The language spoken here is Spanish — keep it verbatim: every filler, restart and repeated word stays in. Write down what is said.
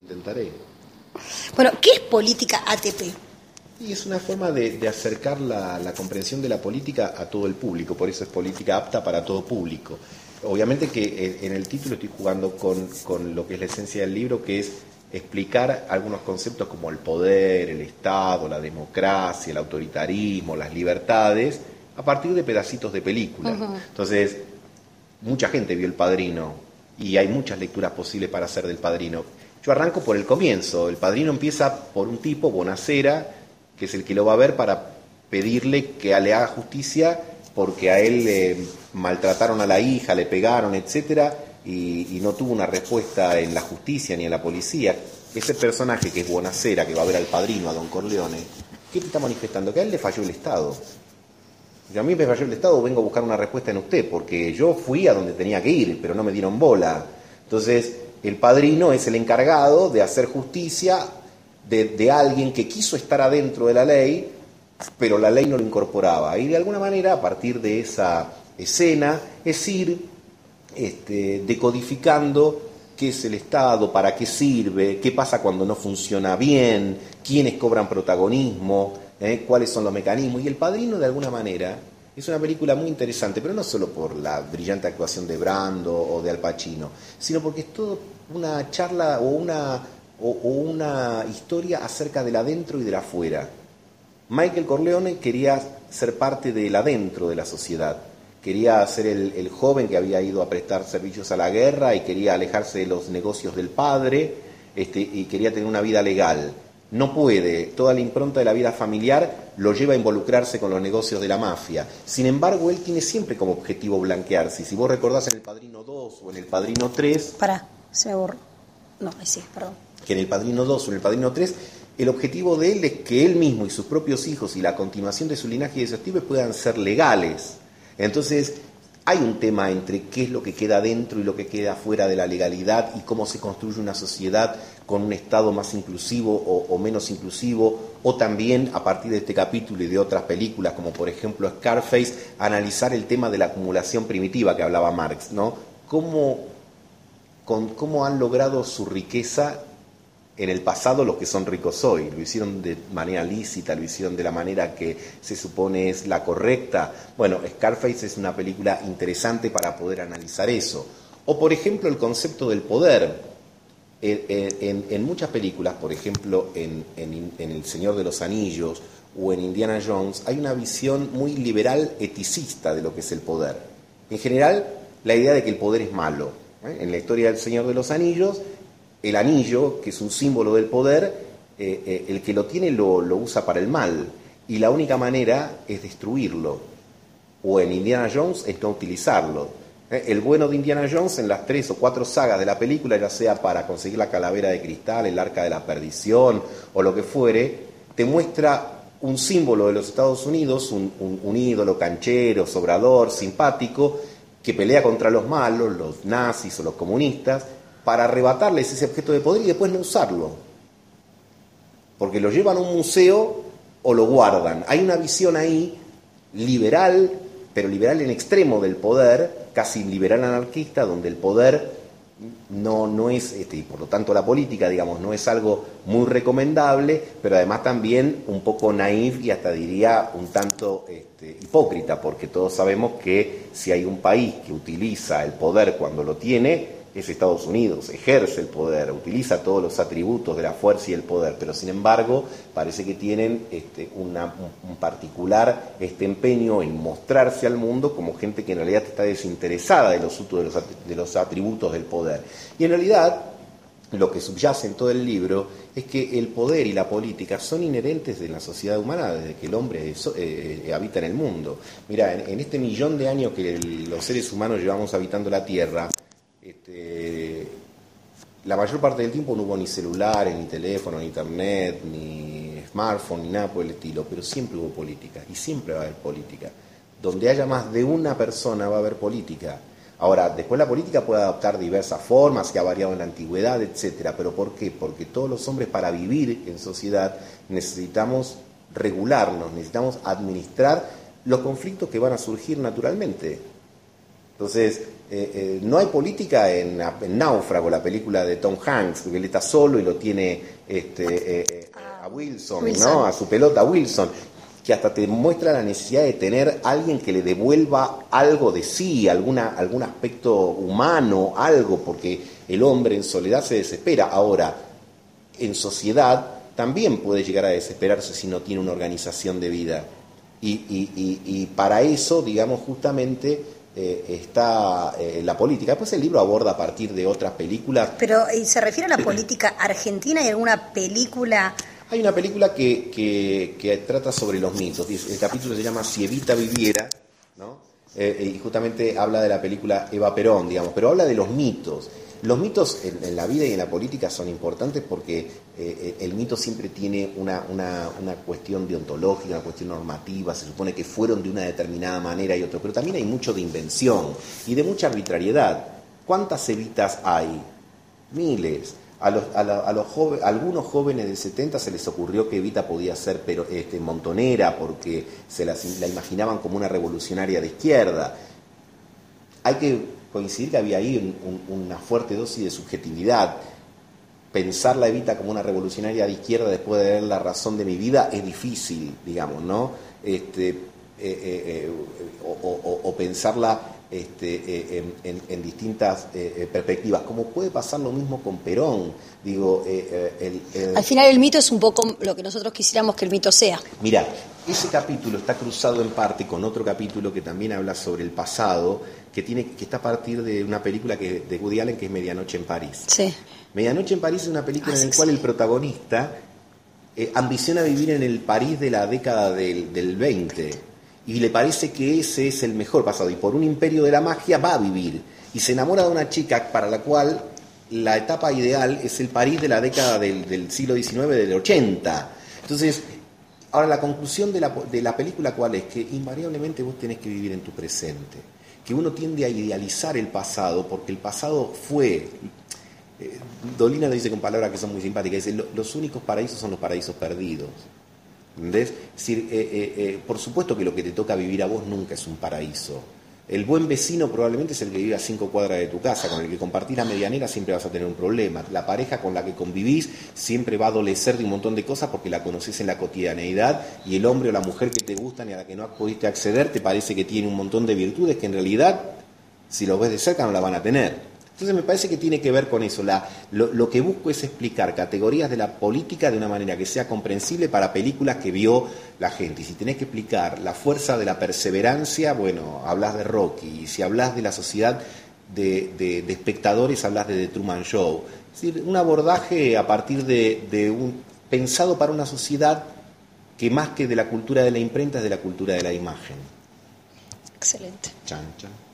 Intentaré. Bueno, ¿qué es política A T P? Y es una forma de, de acercar la, la comprensión de la política a todo el público, por eso es política apta para todo público. Obviamente que en el título estoy jugando con, con lo que es la esencia del libro, que es explicar algunos conceptos como el poder, el Estado, la democracia, el autoritarismo, las libertades, a partir de pedacitos de película. Uh-huh. Entonces, mucha gente vio El Padrino y hay muchas lecturas posibles para hacer del Padrino. Yo arranco por el comienzo. El Padrino empieza por un tipo, Bonacera, que es el que lo va a ver para pedirle que le haga justicia porque a él le maltrataron a la hija, le pegaron, etcétera, y, y no tuvo una respuesta en la justicia ni en la policía. Ese personaje que es Bonacera, que va a ver al Padrino, a Don Corleone, ¿qué te está manifestando? Que a él le falló el Estado. Y a mí me falló el Estado, vengo a buscar una respuesta en usted, porque yo fui a donde tenía que ir, pero no me dieron bola. Entonces, el Padrino es el encargado de hacer justicia de, de alguien que quiso estar adentro de la ley, pero la ley no lo incorporaba. Y de alguna manera, a partir de esa escena, es ir este, decodificando qué es el Estado, para qué sirve, qué pasa cuando no funciona bien, quiénes cobran protagonismo, ¿eh? cuáles son los mecanismos. Y El Padrino, de alguna manera, es una película muy interesante, pero no solo por la brillante actuación de Brando o de Al Pacino, sino porque es toda una charla o una, o, o una historia acerca del adentro y del afuera. Michael Corleone quería ser parte del adentro de la sociedad, quería ser el, el joven que había ido a prestar servicios a la guerra y quería alejarse de los negocios del padre, este, y quería tener una vida legal. No puede, toda la impronta de la vida familiar lo lleva a involucrarse con los negocios de la mafia. Sin embargo, él tiene siempre como objetivo blanquearse. Si vos recordás en El Padrino dos o en El Padrino tres... Pará, se me borró. No, ahí sí, perdón. Que en El Padrino dos o en El Padrino tres, el objetivo de él es que él mismo y sus propios hijos y la continuación de su linaje y de sus activos puedan ser legales. Entonces, hay un tema entre qué es lo que queda dentro y lo que queda fuera de la legalidad y cómo se construye una sociedad con un Estado más inclusivo o, o menos inclusivo, o también, a partir de este capítulo y de otras películas, como por ejemplo Scarface, analizar el tema de la acumulación primitiva que hablaba Marx, ¿no? Cómo, con, cómo han logrado su riqueza en el pasado los que son ricos hoy. Lo hicieron de manera lícita, lo hicieron de la manera que se supone es la correcta. Bueno, Scarface es una película interesante para poder analizar eso. O, por ejemplo, el concepto del poder. En, en, en muchas películas, por ejemplo, en, en, en El Señor de los Anillos o en Indiana Jones, hay una visión muy liberal eticista de lo que es el poder. En general, la idea de que el poder es malo. ¿eh? En la historia del Señor de los Anillos, el anillo, que es un símbolo del poder, eh, eh, el que lo tiene lo, lo usa para el mal, y la única manera es destruirlo. O en Indiana Jones es no utilizarlo. Eh, el bueno de Indiana Jones en las tres o cuatro sagas de la película, ya sea para conseguir la calavera de cristal, el arca de la perdición o lo que fuere, te muestra un símbolo de los Estados Unidos, un, un, un ídolo canchero, sobrador, simpático, que pelea contra los malos, los nazis o los comunistas, para arrebatarles ese objeto de poder y después no usarlo. Porque lo llevan a un museo o lo guardan. Hay una visión ahí liberal, pero liberal en extremo del poder, casi liberal anarquista, donde el poder no, no es, este, y por lo tanto la política, digamos, no es algo muy recomendable, pero además también un poco naif y hasta diría un tanto este, hipócrita, porque todos sabemos que si hay un país que utiliza el poder cuando lo tiene, es Estados Unidos, ejerce el poder, utiliza todos los atributos de la fuerza y el poder, pero sin embargo parece que tienen este, una, un, un particular este empeño en mostrarse al mundo como gente que en realidad está desinteresada de los usos de los, de los atributos del poder. Y en realidad lo que subyace en todo el libro es que el poder y la política son inherentes de la sociedad humana desde que el hombre so, eh, habita en el mundo. Mira, en, en este millón de años que el, los seres humanos llevamos habitando la Tierra, Este, la mayor parte del tiempo no hubo ni celulares, ni teléfono, ni internet, ni smartphone, ni nada por el estilo, pero siempre hubo política, y siempre va a haber política. Donde haya más de una persona va a haber política. Ahora, después la política puede adoptar diversas formas, que ha variado en la antigüedad, etcétera. ¿Pero por qué? Porque todos los hombres, para vivir en sociedad, necesitamos regularnos, necesitamos administrar los conflictos que van a surgir naturalmente. Entonces, eh, eh, no hay política en, en Náufrago, la película de Tom Hanks, porque él está solo y lo tiene este, eh, eh, a Wilson, Wilson, ¿no? A su pelota Wilson, que hasta te muestra la necesidad de tener alguien que le devuelva algo de sí, alguna, algún aspecto humano, algo, porque el hombre en soledad se desespera. Ahora, en sociedad también puede llegar a desesperarse si no tiene una organización de vida. Y, y, y, y para eso, digamos, justamente eh, está eh, la política. Después el libro aborda a partir de otras películas. Pero ¿y se refiere a la política argentina y alguna película? Hay una película que, que, que trata sobre los mitos. El capítulo se llama Si Evita viviera, ¿no? Eh, y justamente habla de la película Eva Perón, digamos, pero habla de los mitos. Los mitos en, en la vida y en la política son importantes porque eh, el mito siempre tiene una, una, una cuestión deontológica, una cuestión normativa, se supone que fueron de una determinada manera y otro, pero también hay mucho de invención y de mucha arbitrariedad. ¿Cuántas Evitas hay? Miles. A, los, a, la, a, los joven, a algunos jóvenes del setenta se les ocurrió que Evita podía ser pero, este, montonera porque se la, la imaginaban como una revolucionaria de izquierda. Hay que coincidir que había ahí un, un, una fuerte dosis de subjetividad. Pensar la Evita como una revolucionaria de izquierda después de ver La razón de mi vida es difícil, digamos, ¿no? Este, eh, eh, eh, o, o, o pensarla este, eh, en, en, en distintas eh, perspectivas, como puede pasar lo mismo con Perón. Digo, eh, eh, el, el... Al final el mito es un poco lo que nosotros quisiéramos que el mito sea. Mirá, ese capítulo está cruzado en parte con otro capítulo que también habla sobre el pasado, que tiene que está a partir de una película que, de Woody Allen, que es Medianoche en París. Sí. Medianoche en París es una película ah, en la sí, cual sí. el protagonista eh, ambiciona vivir en el París de la década del, del veinte y le parece que ese es el mejor pasado y por un imperio de la magia va a vivir y se enamora de una chica para la cual la etapa ideal es el París de la década del, del siglo diecinueve, del ochenta. Entonces, ahora la conclusión de la, de la película ¿cuál es? Que invariablemente vos tenés que vivir en tu presente, que uno tiende a idealizar el pasado porque el pasado fue... Eh, Dolina lo dice con palabras que son muy simpáticas, dice, los únicos paraísos son los paraísos perdidos. ¿Entendés? Es decir, eh, eh, eh, por supuesto que lo que te toca vivir a vos nunca es un paraíso. El buen vecino probablemente es el que vive a cinco cuadras de tu casa, con el que compartís la medianera siempre vas a tener un problema. La pareja con la que convivís siempre va a adolecer de un montón de cosas porque la conoces en la cotidianeidad y el hombre o la mujer que te gustan y a la que no pudiste acceder te parece que tiene un montón de virtudes que en realidad, si lo ves de cerca, no la van a tener. Entonces me parece que tiene que ver con eso. La, lo, lo que busco es explicar categorías de la política de una manera que sea comprensible para películas que vio la gente. Y si tenés que explicar la fuerza de la perseverancia, bueno, hablas de Rocky. Y si hablas de la sociedad de, de, de espectadores, hablas de The Truman Show. Es decir, un abordaje a partir de, de un pensado para una sociedad que más que de la cultura de la imprenta es de la cultura de la imagen. Excelente. Chan, chan.